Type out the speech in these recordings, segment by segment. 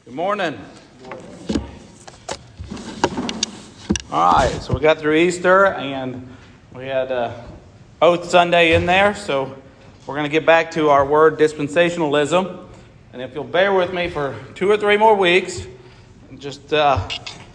Good morning. All right, so we got through Easter and we had Oath Sunday in there, so we're going to get back to our word dispensationalism. And if you'll bear with me for 2 or 3 more weeks, just, I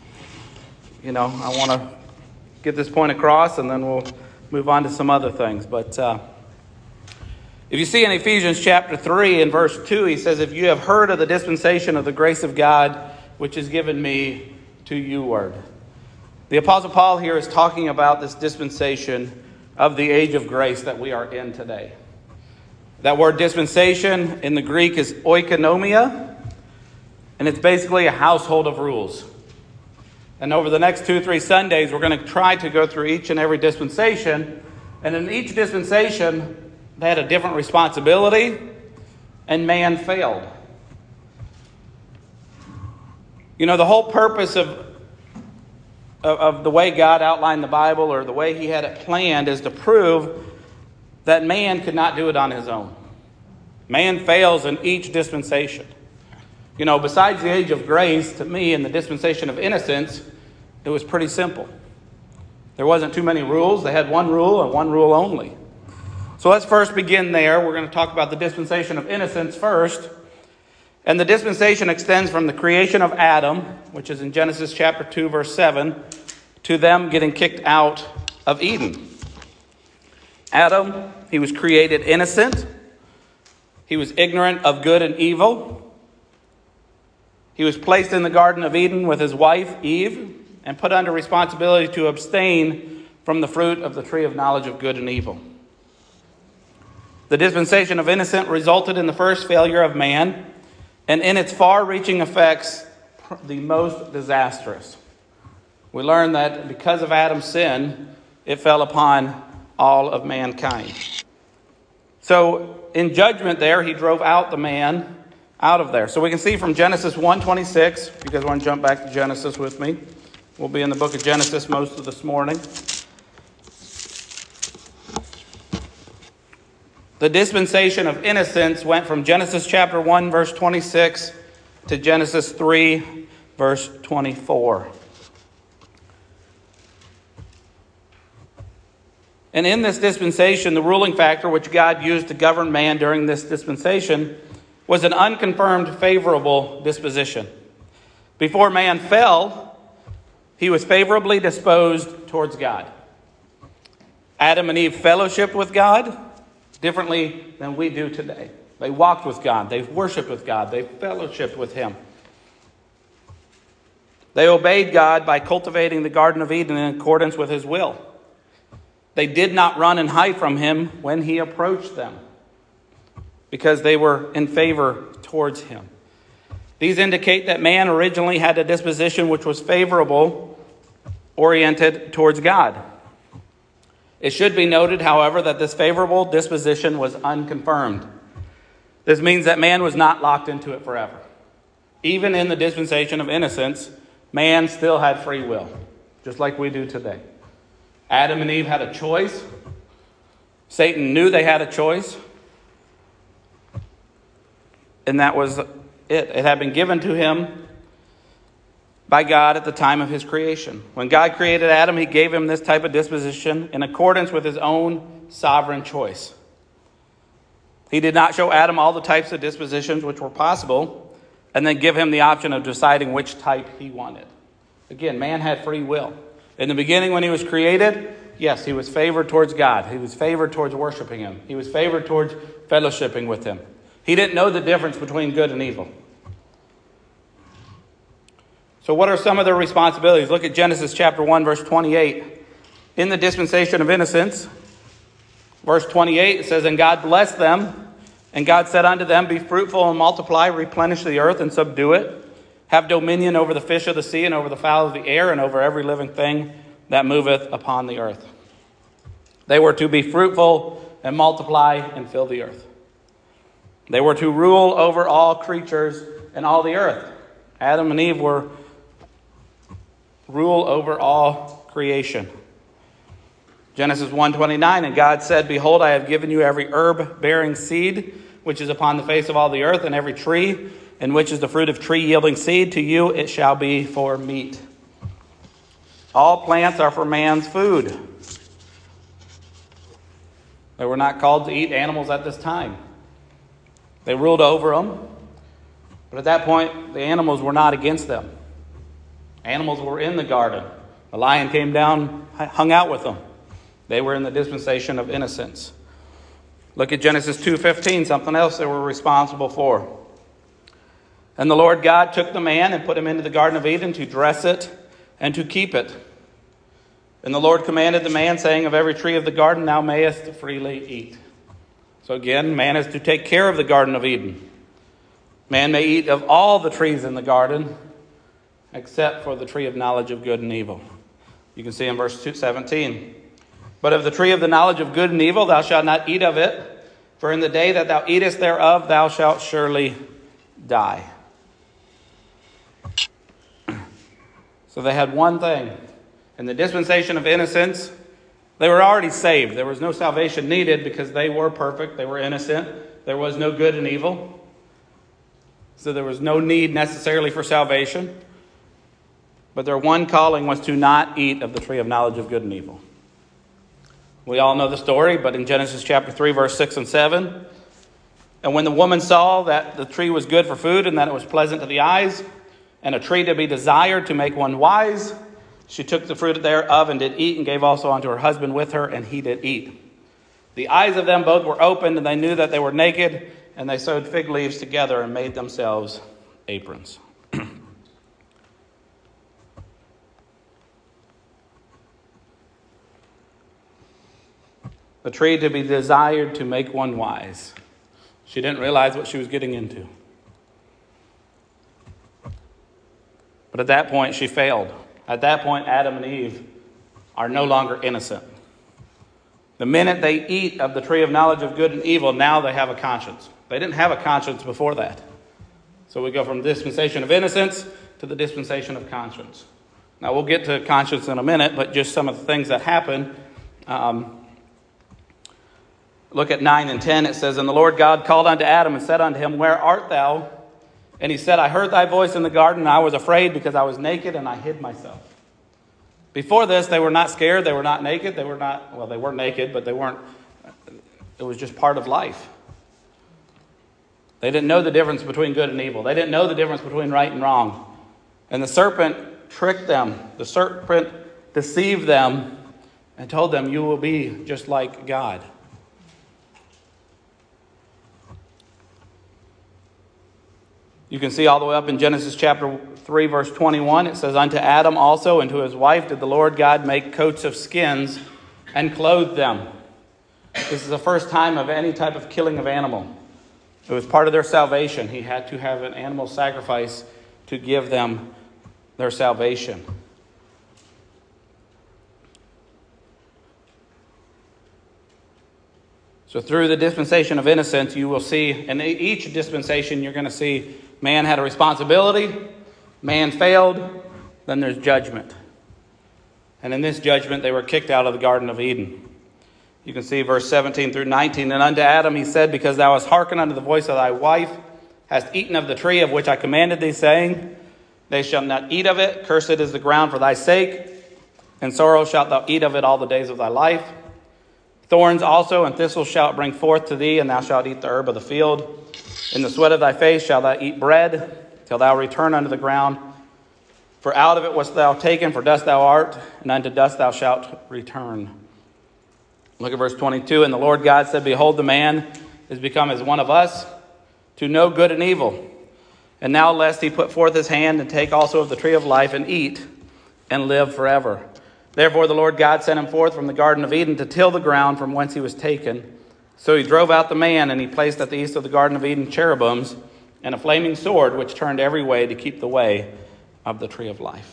want to get this point across and then we'll move on to some other things. But if you see in Ephesians chapter 3 and verse 2, he says, "If you have heard of the dispensation of the grace of God, which is given me to you word." The Apostle Paul here is talking about this dispensation of the age of grace that we are in today. That word dispensation in the Greek is oikonomia, and it's basically a household of rules. And over the next 2 or 3 Sundays, we're going to try to go through each and every dispensation. And in each dispensation, they had a different responsibility, and man failed. The whole purpose of the way God outlined the Bible, or the way he had it planned, is to prove that man could not do it on his own. Man fails in each dispensation. Besides the age of grace, to me, in the dispensation of innocence, it was pretty simple. There wasn't too many rules. They had one rule and one rule only. So let's first begin there. We're going to talk about the dispensation of innocence first. And the dispensation extends from the creation of Adam, which is in Genesis chapter 2, verse 7, to them getting kicked out of Eden. Adam, he was created innocent. He was ignorant of good and evil. He was placed in the Garden of Eden with his wife, Eve, and put under responsibility to abstain from the fruit of the tree of knowledge of good and evil. The dispensation of innocence resulted in the first failure of man, and in its far-reaching effects, the most disastrous. We learn that because of Adam's sin, it fell upon all of mankind. So in judgment there, he drove out the man out of there. So we can see from Genesis 1:26, if you guys want to jump back to Genesis with me. We'll be in the book of Genesis most of this morning. The dispensation of innocence went from Genesis chapter 1, verse 26 to Genesis 3, verse 24. And in this dispensation, the ruling factor which God used to govern man during this dispensation was an unconfirmed favorable disposition. Before man fell, he was favorably disposed towards God. Adam and Eve fellowshiped with God differently than we do today. They walked with God. They worshiped with God. They fellowshiped with him. They obeyed God by cultivating the Garden of Eden in accordance with his will. They did not run and hide from him when he approached them, because they were in favor towards him. These indicate that man originally had a disposition which was favorable, oriented towards God. It should be noted, however, that this favorable disposition was unconfirmed. This means that man was not locked into it forever. Even in the dispensation of innocence, man still had free will, just like we do today. Adam and Eve had a choice. Satan knew they had a choice. And that was it. It had been given to him by God at the time of his creation. When God created Adam, he gave him this type of disposition in accordance with his own sovereign choice. He did not show Adam all the types of dispositions which were possible and then give him the option of deciding which type he wanted. Again, man had free will. In the beginning, when he was created, yes, he was favored towards God. He was favored towards worshiping him. He was favored towards fellowshipping with him. He didn't know the difference between good and evil. So what are some of their responsibilities? Look at Genesis chapter 1, verse 28. In the dispensation of innocence, verse 28, it says, "And God blessed them, and God said unto them, Be fruitful and multiply, replenish the earth and subdue it. Have dominion over the fish of the sea and over the fowl of the air and over every living thing that moveth upon the earth." They were to be fruitful and multiply and fill the earth. They were to rule over all creatures and all the earth. Adam and Eve were rule over all creation. Genesis 1:29, "And God said, Behold, I have given you every herb bearing seed, which is upon the face of all the earth, and every tree in which is the fruit of tree yielding seed, to you it shall be for meat. All plants are for man's food. They were not called to eat animals at this time. They ruled over them. But at that point, the animals were not against them. Animals were in the garden. The lion came down, hung out with them. They were in the dispensation of innocence. Look at Genesis 2:15, something else they were responsible for. And the Lord God took the man and put him into the Garden of Eden to dress it and to keep it. And the Lord commanded the man, saying, of every tree of the garden thou mayest freely eat. So again, man is to take care of the Garden of Eden. Man may eat of all the trees in the garden, except for the tree of knowledge of good and evil. You can see in verse 17. But of the tree of the knowledge of good and evil thou shalt not eat of it, for in the day that thou eatest thereof thou shalt surely die. So they had one thing. In the dispensation of innocence, they were already saved. There was no salvation needed because they were perfect. They were innocent. There was no good and evil. So there was no need necessarily for salvation. But their one calling was to not eat of the tree of knowledge of good and evil. We all know the story, but in Genesis chapter 3, verse 6 and 7, and when the woman saw that the tree was good for food and that it was pleasant to the eyes, and a tree to be desired to make one wise, she took the fruit thereof and did eat, and gave also unto her husband with her, and he did eat. The eyes of them both were opened, and they knew that they were naked, and they sewed fig leaves together and made themselves aprons. The tree to be desired to make one wise. She didn't realize what she was getting into. But at that point, she failed. At that point, Adam and Eve are no longer innocent. The minute they eat of the tree of knowledge of good and evil, now they have a conscience. They didn't have a conscience before that. So we go from the dispensation of innocence to the dispensation of conscience. Now we'll get to conscience in a minute, but just some of the things that happened. Look at 9 and 10. It says, and the Lord God called unto Adam and said unto him, where art thou? And he said, I heard thy voice in the garden, and I was afraid because I was naked, and I hid myself. Before this, they were not scared. They were not naked. They were naked, but they weren't. It was just part of life. They didn't know the difference between good and evil. They didn't know the difference between right and wrong. And the serpent tricked them. The serpent deceived them and told them, you will be just like God. You can see all the way up in Genesis chapter 3, verse 21, it says, unto Adam also and to his wife did the Lord God make coats of skins and clothe them. This is the first time of any type of killing of animal. It was part of their salvation. He had to have an animal sacrifice to give them their salvation. So through the dispensation of innocence, you will see, in each dispensation, you're going to see man had a responsibility, man failed, then there's judgment. And in this judgment, they were kicked out of the Garden of Eden. You can see verse 17 through 19. And unto Adam he said, because thou hast hearkened unto the voice of thy wife, hast eaten of the tree of which I commanded thee, saying, they shall not eat of it, cursed is the ground for thy sake, and sorrow shalt thou eat of it all the days of thy life. Thorns also and thistles shalt bring forth to thee, and thou shalt eat the herb of the field. In the sweat of thy face shalt thou eat bread, till thou return unto the ground. For out of it wast thou taken, for dust thou art, and unto dust thou shalt return. Look at verse 22. And the Lord God said, behold, the man is become as one of us, to know good and evil. And now lest he put forth his hand, and take also of the tree of life, and eat, and live forever. Therefore the Lord God sent him forth from the Garden of Eden to till the ground from whence he was taken. So he drove out the man, and he placed at the east of the Garden of Eden cherubims and a flaming sword, which turned every way to keep the way of the tree of life.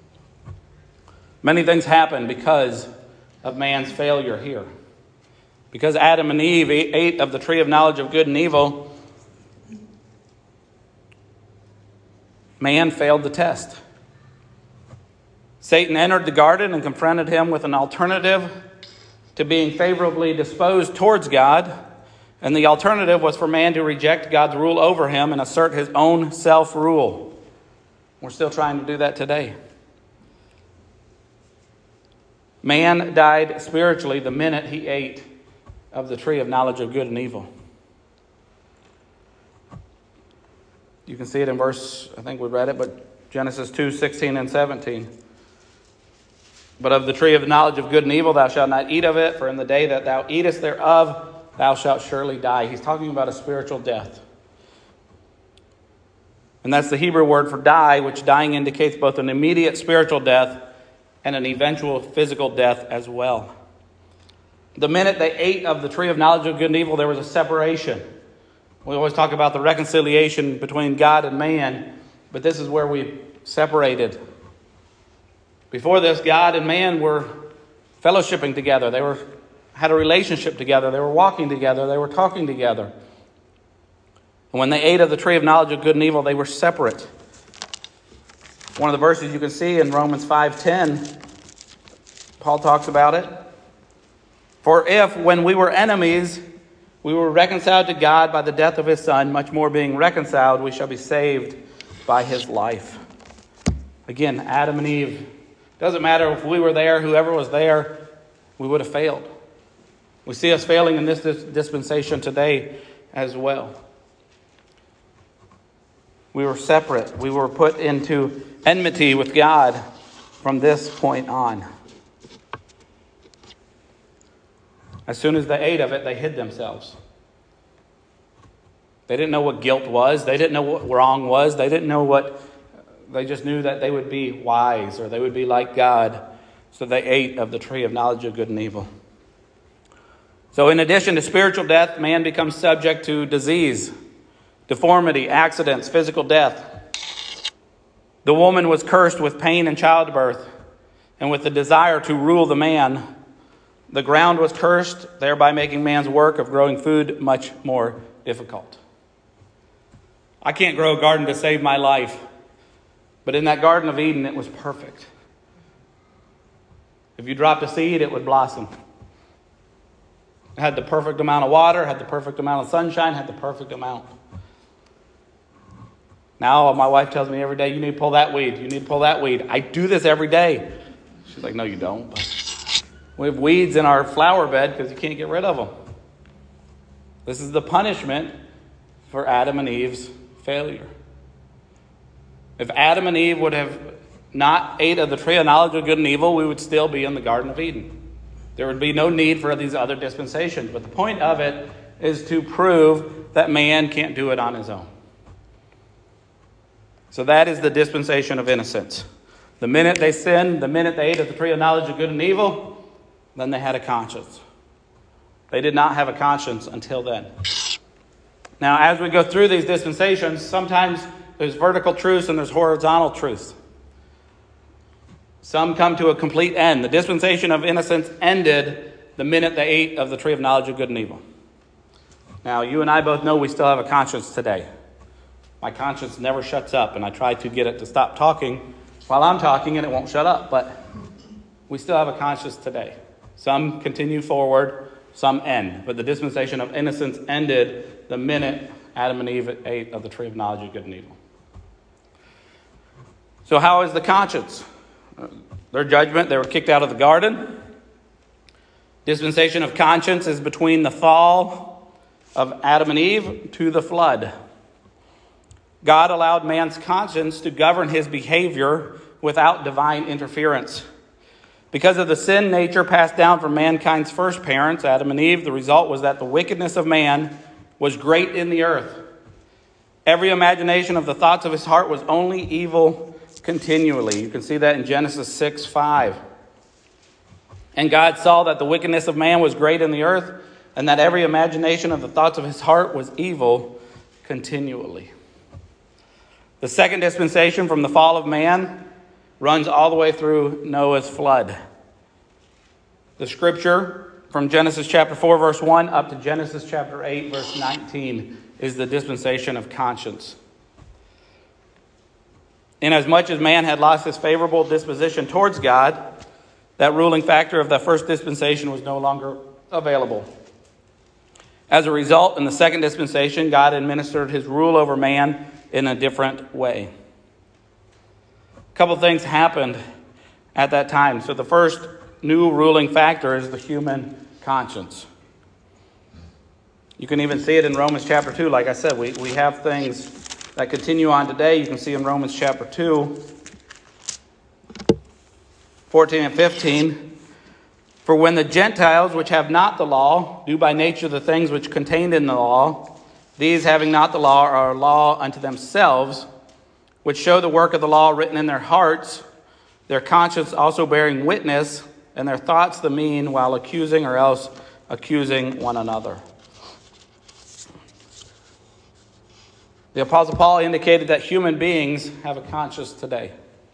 Many things happened because of man's failure here. Because Adam and Eve ate of the tree of knowledge of good and evil, man failed the test. Satan entered the garden and confronted him with an alternative to being favorably disposed towards God, And the alternative was for man to reject God's rule over him and assert his own self-rule. We're still trying to do that today. Man died spiritually the minute he ate of the tree of knowledge of good and evil. You can see it in verse, I think we read it, but Genesis 2:16 and 17. But of the tree of the knowledge of good and evil thou shalt not eat of it, for in the day that thou eatest thereof thou shalt surely die. He's talking about a spiritual death. And that's the Hebrew word for die, which dying indicates both an immediate spiritual death and an eventual physical death as well. The minute they ate of the tree of knowledge of good and evil, there was a separation. We always talk about the reconciliation between God and man, but this is where we separated. Before this, God and man were fellowshipping together. They had a relationship together. They were walking together. They were talking together. And when they ate of the tree of knowledge of good and evil, they were separate. One of the verses you can see in Romans 5:10, Paul talks about it. For if, when we were enemies, we were reconciled to God by the death of his Son, much more being reconciled, we shall be saved by his life. Again, Adam and Eve. Doesn't matter if we were there, whoever was there, we would have failed. We see us failing in this dispensation today as well. We were separate. We were put into enmity with God from this point on. As soon as they ate of it, they hid themselves. They didn't know what guilt was. They didn't know what wrong was. They didn't know what... They just knew that they would be wise or they would be like God. So they ate of the tree of knowledge of good and evil. So in addition to spiritual death, man becomes subject to disease, deformity, accidents, physical death. The woman was cursed with pain in childbirth and with the desire to rule the man. The ground was cursed, thereby making man's work of growing food much more difficult. I can't grow a garden to save my life. But in that Garden of Eden, it was perfect. If you dropped a seed, it would blossom. It had the perfect amount of water, had the perfect amount of sunshine, had the perfect amount. Now my wife tells me every day, you need to pull that weed, you need to pull that weed. I do this every day. She's like, no, you don't. But we have weeds in our flower bed because you can't get rid of them. This is the punishment for Adam and Eve's failure. If Adam and Eve would have not ate of the tree of knowledge of good and evil, we would still be in the Garden of Eden. There would be no need for these other dispensations. But the point of it is to prove that man can't do it on his own. So that is the dispensation of innocence. The minute they sinned, the minute they ate of the tree of knowledge of good and evil, then they had a conscience. They did not have a conscience until then. Now, as we go through these dispensations, sometimes there's vertical truths and there's horizontal truths. Some come to a complete end. The dispensation of innocence ended the minute they ate of the tree of knowledge of good and evil. Now, you and I both know we still have a conscience today. My conscience never shuts up, and I try to get it to stop talking while I'm talking, and it won't shut up. But we still have a conscience today. Some continue forward, some end. But the dispensation of innocence ended the minute Adam and Eve ate of the tree of knowledge of good and evil. So how is the conscience? Their judgment, they were kicked out of the garden. Dispensation of conscience is between the fall of Adam and Eve to the flood. God allowed man's conscience to govern his behavior without divine interference. Because of the sin nature passed down from mankind's first parents, Adam and Eve, the result was that the wickedness of man was great in the earth. Every imagination of the thoughts of his heart was only evil continually. You can see that in Genesis 6:5. And God saw that the wickedness of man was great in the earth, and that every imagination of the thoughts of his heart was evil continually. The second dispensation from the fall of man runs all the way through Noah's flood. The scripture from Genesis chapter 4, verse 1 up to Genesis chapter 8, verse 19 is the dispensation of conscience. Inasmuch as man had lost his favorable disposition towards God, that ruling factor of the first dispensation was no longer available. As a result, in the second dispensation, God administered his rule over man in a different way. A couple things happened at that time. So the first new ruling factor is the human conscience. You can even see it in Romans chapter 2. Like I said, we have things that continue on today. You can see in Romans chapter 2, 14 and 15. For when the Gentiles, which have not the law, do by nature the things which contained in the law, these having not the law are a law unto themselves, which show the work of the law written in their hearts, their conscience also bearing witness, and their thoughts the mean, while accusing or else accusing one another. The Apostle Paul indicated that human beings have a conscience today.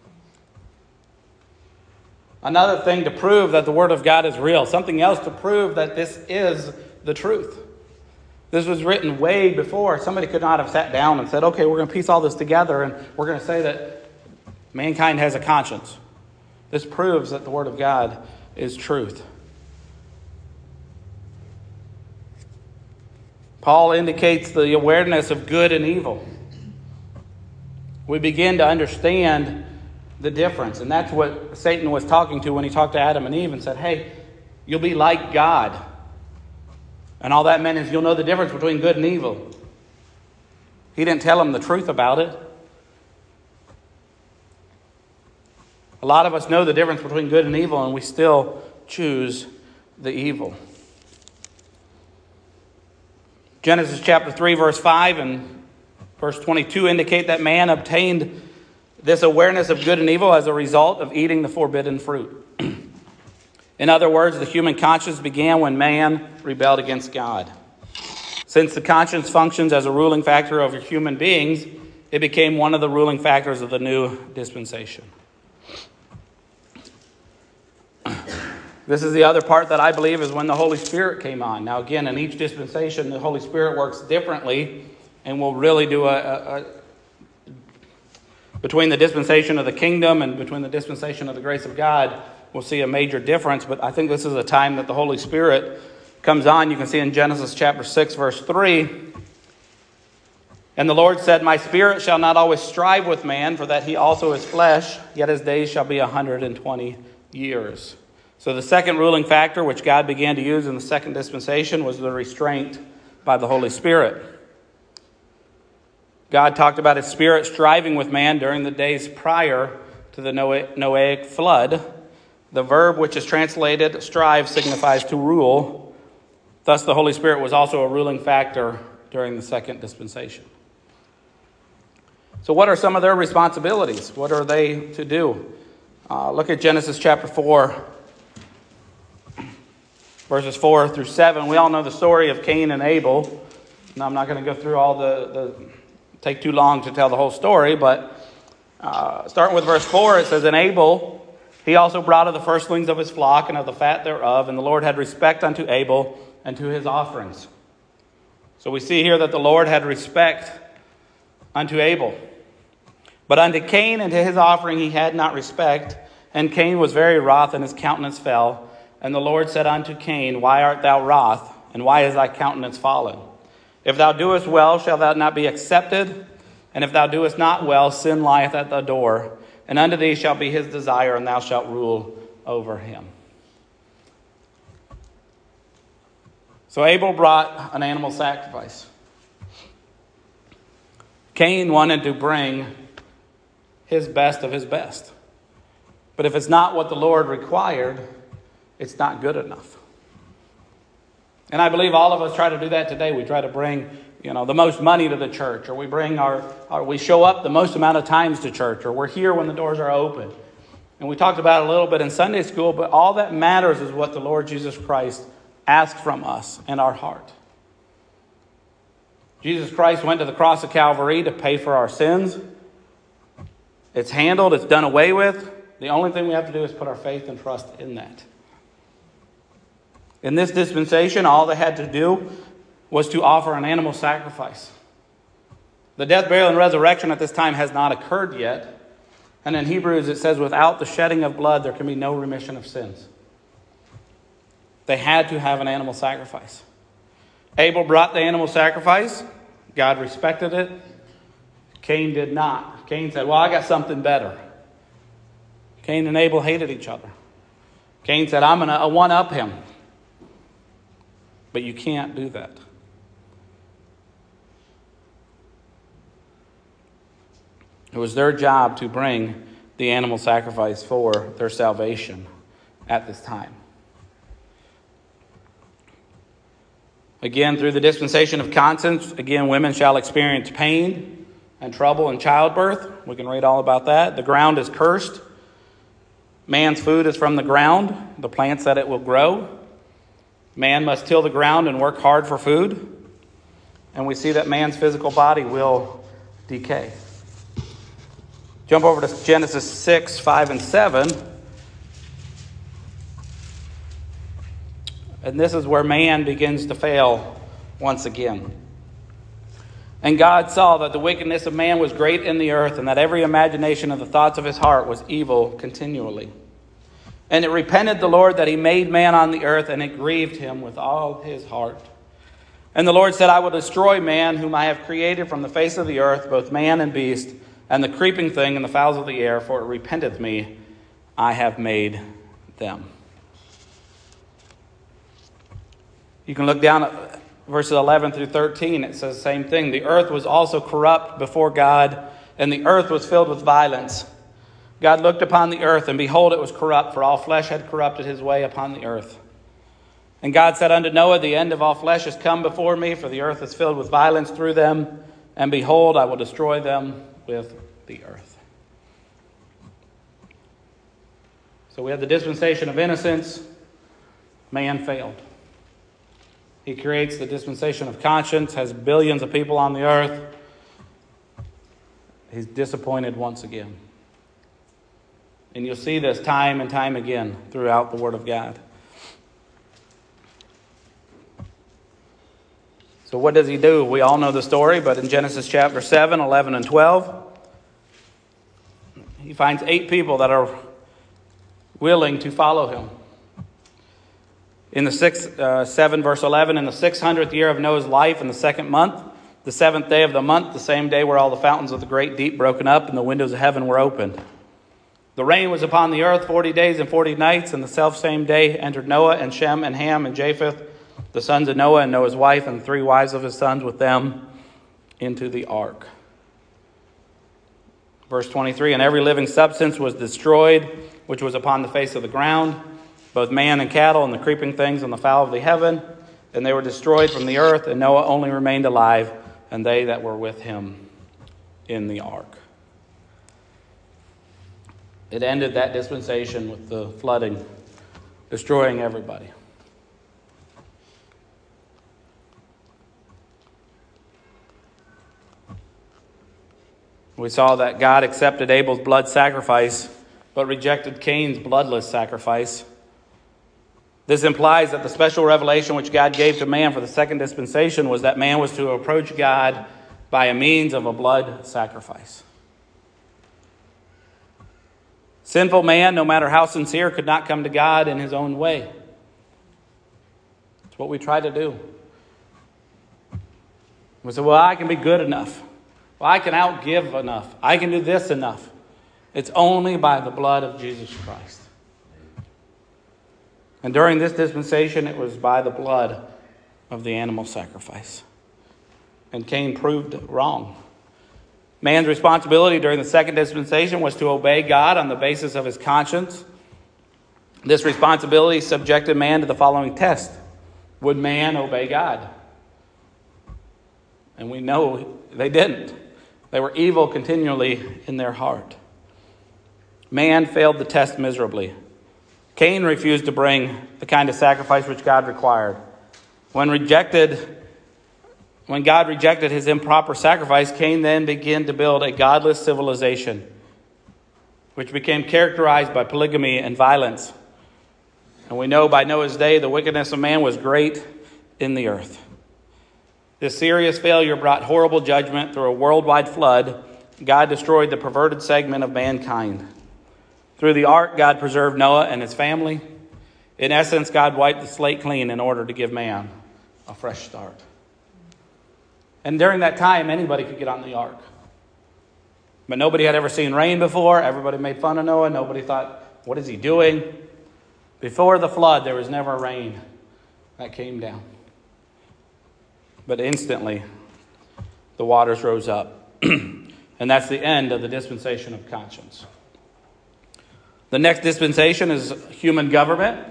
Another thing to prove that the Word of God is real. Something else to prove that this is the truth. This was written way before. Somebody could not have sat down and said, okay, we're going to piece all this together and we're going to say that mankind has a conscience. This proves that the Word of God is truth. Paul indicates the awareness of good and evil. We begin to understand the difference. And that's what Satan was talking to when he talked to Adam and Eve and said, hey, you'll be like God. And all that meant is you'll know the difference between good and evil. He didn't tell them the truth about it. A lot of us know the difference between good and evil, and we still choose the evil. Genesis chapter 3, verse 5 and verse 22 indicate that man obtained this awareness of good and evil as a result of eating the forbidden fruit. In other words, the human conscience began when man rebelled against God. Since the conscience functions as a ruling factor over human beings, it became one of the ruling factors of the new dispensation. This is the other part that I believe is when the Holy Spirit came on. Now again, in each dispensation, the Holy Spirit works differently and will really do between the dispensation of the kingdom and between the dispensation of the grace of God, we'll see a major difference. But I think this is a time that the Holy Spirit comes on. You can see in Genesis chapter 6, verse 3. And the Lord said, my spirit shall not always strive with man, for that he also is flesh, yet his days shall be 120 years. So the second ruling factor, which God began to use in the second dispensation, was the restraint by the Holy Spirit. God talked about his spirit striving with man during the days prior to the Noahic flood. The verb which is translated strive signifies to rule. Thus, the Holy Spirit was also a ruling factor during the second dispensation. So what are some of their responsibilities? What are they to do? Look at Genesis chapter 4, verses 4 through 7. We all know the story of Cain and Abel. Now, I'm not going to go through all take too long to tell the whole story, but starting with verse 4, it says, and Abel, he also brought of the firstlings of his flock and of the fat thereof, and the Lord had respect unto Abel and to his offerings. So we see here that the Lord had respect unto Abel. But unto Cain and to his offering he had not respect, and Cain was very wroth, and his countenance fell. And the Lord said unto Cain, why art thou wroth, and why is thy countenance fallen? If thou doest well, shall thou not be accepted? And if thou doest not well, sin lieth at the door. And unto thee shall be his desire, and thou shalt rule over him. So Abel brought an animal sacrifice. Cain wanted to bring his best of his best. But if it's not what the Lord required, it's not good enough. And I believe all of us try to do that today. We try to bring, the most money to the church, or we bring we show up the most amount of times to church, or we're here when the doors are open. And we talked about it a little bit in Sunday school, but all that matters is what the Lord Jesus Christ asked from us in our heart. Jesus Christ went to the cross of Calvary to pay for our sins. It's handled, it's done away with. The only thing we have to do is put our faith and trust in that. In this dispensation, all they had to do was to offer an animal sacrifice. The death, burial, and resurrection at this time has not occurred yet. And in Hebrews it says, without the shedding of blood, there can be no remission of sins. They had to have an animal sacrifice. Abel brought the animal sacrifice. God respected it. Cain did not. Cain said, well, I got something better. Cain and Abel hated each other. Cain said, I'm going to one-up him. But you can't do that. It was their job to bring the animal sacrifice for their salvation at this time. Again, through the dispensation of conscience, again, women shall experience pain and trouble in childbirth. We can read all about that. The ground is cursed. Man's food is from the ground, the plants that it will grow. Man must till the ground and work hard for food. And we see that man's physical body will decay. Jump over to Genesis 6, 5, and 7. And this is where man begins to fail once again. And God saw that the wickedness of man was great in the earth, and that every imagination of the thoughts of his heart was evil continually. And it repented the Lord that he made man on the earth, and it grieved him with all his heart. And the Lord said, I will destroy man whom I have created from the face of the earth, both man and beast, and the creeping thing and the fowls of the air, for it repenteth me, I have made them. You can look down at verses 11 through 13. It says the same thing. The earth was also corrupt before God, and the earth was filled with violence. God looked upon the earth, and behold, it was corrupt, for all flesh had corrupted his way upon the earth. And God said unto Noah, the end of all flesh is come before me, for the earth is filled with violence through them. And behold, I will destroy them with the earth. So we have the dispensation of innocence. Man failed. He creates the dispensation of conscience, has billions of people on the earth. He's disappointed once again. And you'll see this time and time again throughout the Word of God. So what does he do? We all know the story, but in Genesis chapter 7, 11, and 12, he finds 8 people that are willing to follow him. In the 7 verse 11, in the 600th year of Noah's life, in the 2nd month, the 7th day of the month, the same day were all the fountains of the great deep broken up, and the windows of heaven were opened. The rain was upon the earth 40 days and 40 nights, and the selfsame day entered Noah and Shem and Ham and Japheth, the sons of Noah, and Noah's wife, and the 3 wives of his sons with them, into the ark. Verse 23, and every living substance was destroyed, which was upon the face of the ground, both man and cattle, and the creeping things, and the fowl of the heaven, and they were destroyed from the earth, and Noah only remained alive, and they that were with him in the ark. It ended that dispensation with the flooding, destroying everybody. We saw that God accepted Abel's blood sacrifice, but rejected Cain's bloodless sacrifice. This implies that the special revelation which God gave to man for the second dispensation was that man was to approach God by a means of a blood sacrifice. Sinful man, no matter how sincere, could not come to God in his own way. It's what we try to do. We say, well, I can be good enough. Well, I can outgive enough. I can do this enough. It's only by the blood of Jesus Christ. And during this dispensation, it was by the blood of the animal sacrifice. And Cain proved wrong. Man's responsibility during the second dispensation was to obey God on the basis of his conscience. This responsibility subjected man to the following test. Would man obey God? And we know they didn't. They were evil continually in their heart. Man failed the test miserably. Cain refused to bring the kind of sacrifice which God required. When God rejected his improper sacrifice, Cain then began to build a godless civilization, which became characterized by polygamy and violence. And we know by Noah's day the wickedness of man was great in the earth. This serious failure brought horrible judgment through a worldwide flood. God destroyed the perverted segment of mankind. Through the ark, God preserved Noah and his family. In essence, God wiped the slate clean in order to give man a fresh start. And during that time, anybody could get on the ark. But nobody had ever seen rain before. Everybody made fun of Noah. Nobody thought, what is he doing? Before the flood, there was never rain that came down. But instantly, the waters rose up. And that's the end of the dispensation of conscience. The next dispensation is human government.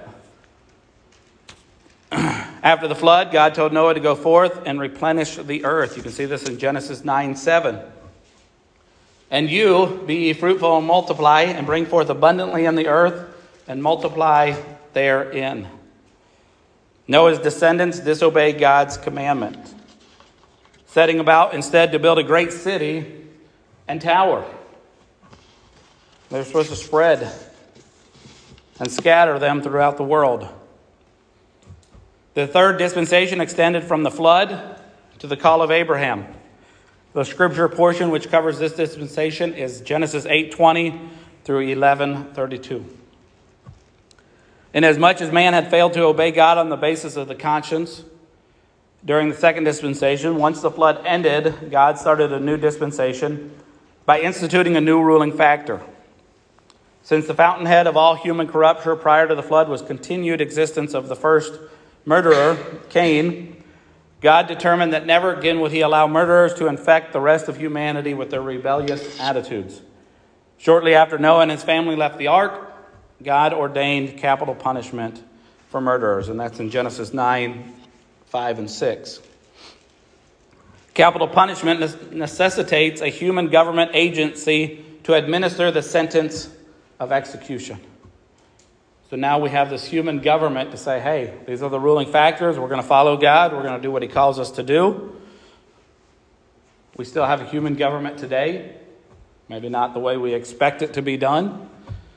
After the flood, God told Noah to go forth and replenish the earth. You can see this in Genesis 9:7. And you, be ye fruitful and multiply, and bring forth abundantly in the earth, and multiply therein. Noah's descendants disobeyed God's commandment, setting about instead to build a great city and tower. They're supposed to spread and scatter them throughout the world. The third dispensation extended from the flood to the call of Abraham. The scripture portion which covers this dispensation is Genesis 8:20 through 11:32. Inasmuch as man had failed to obey God on the basis of the conscience during the second dispensation, once the flood ended, God started a new dispensation by instituting a new ruling factor. Since the fountainhead of all human corruption prior to the flood was continued existence of the first murderer, Cain, God determined that never again would he allow murderers to infect the rest of humanity with their rebellious attitudes. Shortly after Noah and his family left the ark, God ordained capital punishment for murderers, and that's in Genesis 9:5 and 6. Capital punishment necessitates a human government agency to administer the sentence of execution. So now we have this human government to say, hey, these are the ruling factors. We're going to follow God. We're going to do what he calls us to do. We still have a human government today. Maybe not the way we expect it to be done.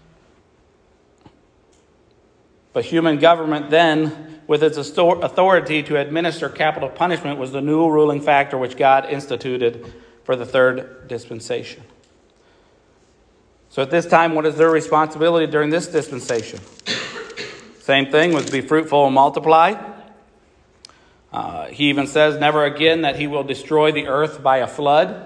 But human government then, with its authority to administer capital punishment, was the new ruling factor which God instituted for the third dispensation. So at this time, what is their responsibility during this dispensation? Same thing, was be fruitful and multiply. He even says never again that he will destroy the earth by a flood.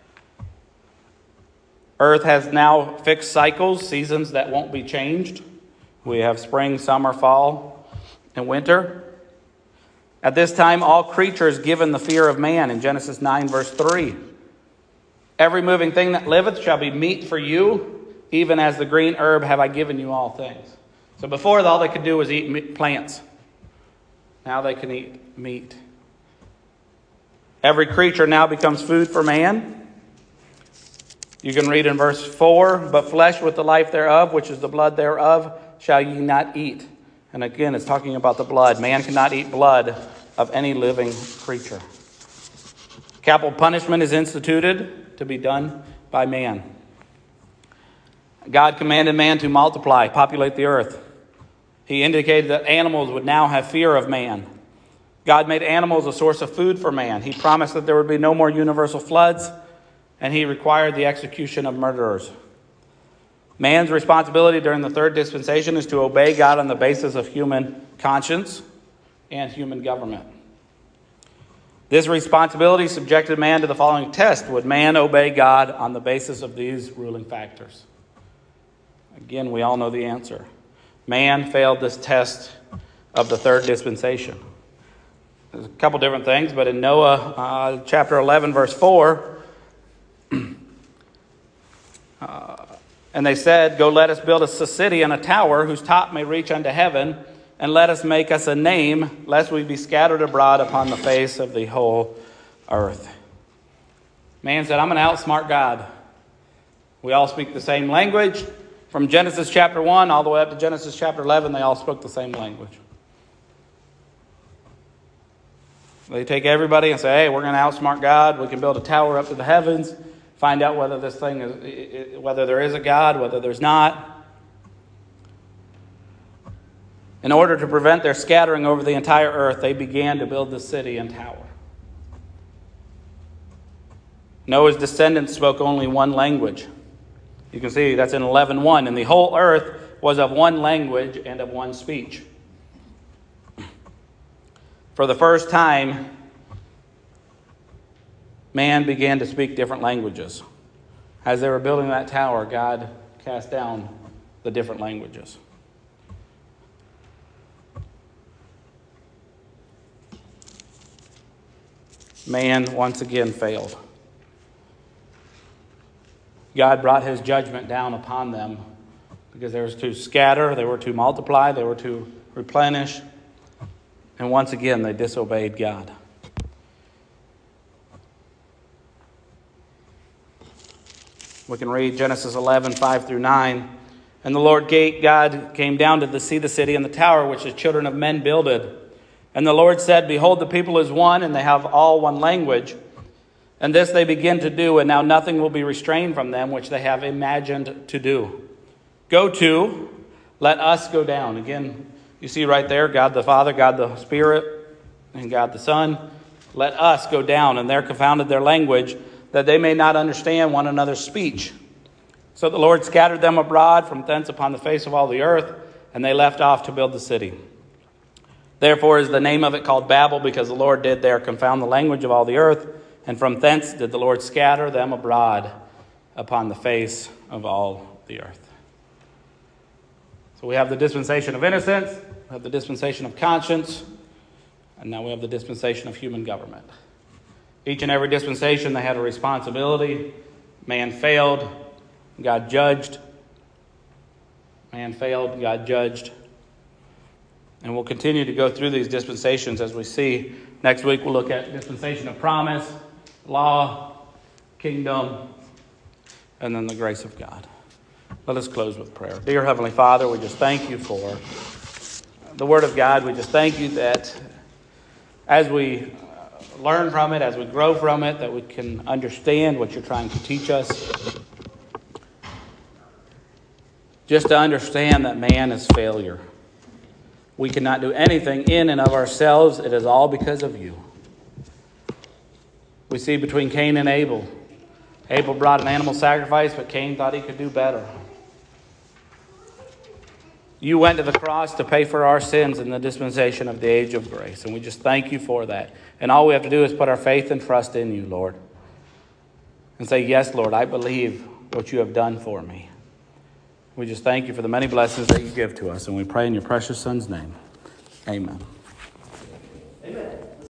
Earth has now fixed cycles, seasons that won't be changed. We have spring, summer, fall, and winter. At this time, all creatures given the fear of man in Genesis 9, verse 3. Every moving thing that liveth shall be meat for you, even as the green herb have I given you all things. So before, all they could do was eat plants. Now they can eat meat. Every creature now becomes food for man. You can read in verse 4, but flesh with the life thereof, which is the blood thereof, shall ye not eat. And again, it's talking about the blood. Man cannot eat blood of any living creature. Capital punishment is instituted to be done by man. God commanded man to multiply, populate the earth. He indicated that animals would now have fear of man. God made animals a source of food for man. He promised that there would be no more universal floods, and he required the execution of murderers. Man's responsibility during the third dispensation is to obey God on the basis of human conscience and human government. This responsibility subjected man to the following test. Would man obey God on the basis of these ruling factors? Again, we all know the answer. Man failed this test of the third dispensation. There's a couple different things, but in Noah chapter 11, verse 4, and they said, go let us build us a city and a tower whose top may reach unto heaven, and let us make us a name, lest we be scattered abroad upon the face of the whole earth. Man said, I'm going to outsmart God. We all speak the same language. From Genesis chapter 1 all the way up to Genesis chapter 11, they all spoke the same language. They take everybody and say, hey, we're going to outsmart God. We can build a tower up to the heavens. Find out whether this thing is, whether there is a God, whether there's not. In order to prevent their scattering over the entire earth, they began to build the city and tower. Noah's descendants spoke only one language. You can see that's in 11:1. And the whole earth was of one language and of one speech. For the first time, man began to speak different languages. As they were building that tower, God cast down the different languages. Man once again failed. God brought his judgment down upon them because they were to scatter, they were to multiply, they were to replenish, and once again they disobeyed God. We can read Genesis 11, 5 through 9. And the Lord God came down to see the city and the tower which the children of men builded. And the Lord said, Behold, the people is one, and they have all one language. And this they begin to do, and now nothing will be restrained from them, which they have imagined to do. Go to, let us go down. Again, you see right there, God the Father, God the Spirit, and God the Son. Let us go down, and there confounded their language, that they may not understand one another's speech. So the Lord scattered them abroad from thence upon the face of all the earth, and they left off to build the city. Therefore is the name of it called Babel, because the Lord did there confound the language of all the earth, and from thence did the Lord scatter them abroad upon the face of all the earth. So we have the dispensation of innocence, we have the dispensation of conscience, and now we have the dispensation of human government. Each and every dispensation, they had a responsibility. Man failed, God judged. Man failed, God judged. And we'll continue to go through these dispensations as we see. Next week we'll look at dispensation of promise, law, kingdom, and then the grace of God. Let us close with prayer. Dear Heavenly Father, we just thank you for the Word of God. We just thank you that as we learn from it, as we grow from it, that we can understand what you're trying to teach us. Just to understand that man is failure. We cannot do anything in and of ourselves. It is all because of you. We see between Cain and Abel. Abel brought an animal sacrifice, but Cain thought he could do better. You went to the cross to pay for our sins in the dispensation of the age of grace. And we just thank you for that. And all we have to do is put our faith and trust in you, Lord. And say, yes, Lord, I believe what you have done for me. We just thank you for the many blessings that you give to us. And we pray in your precious Son's name. Amen.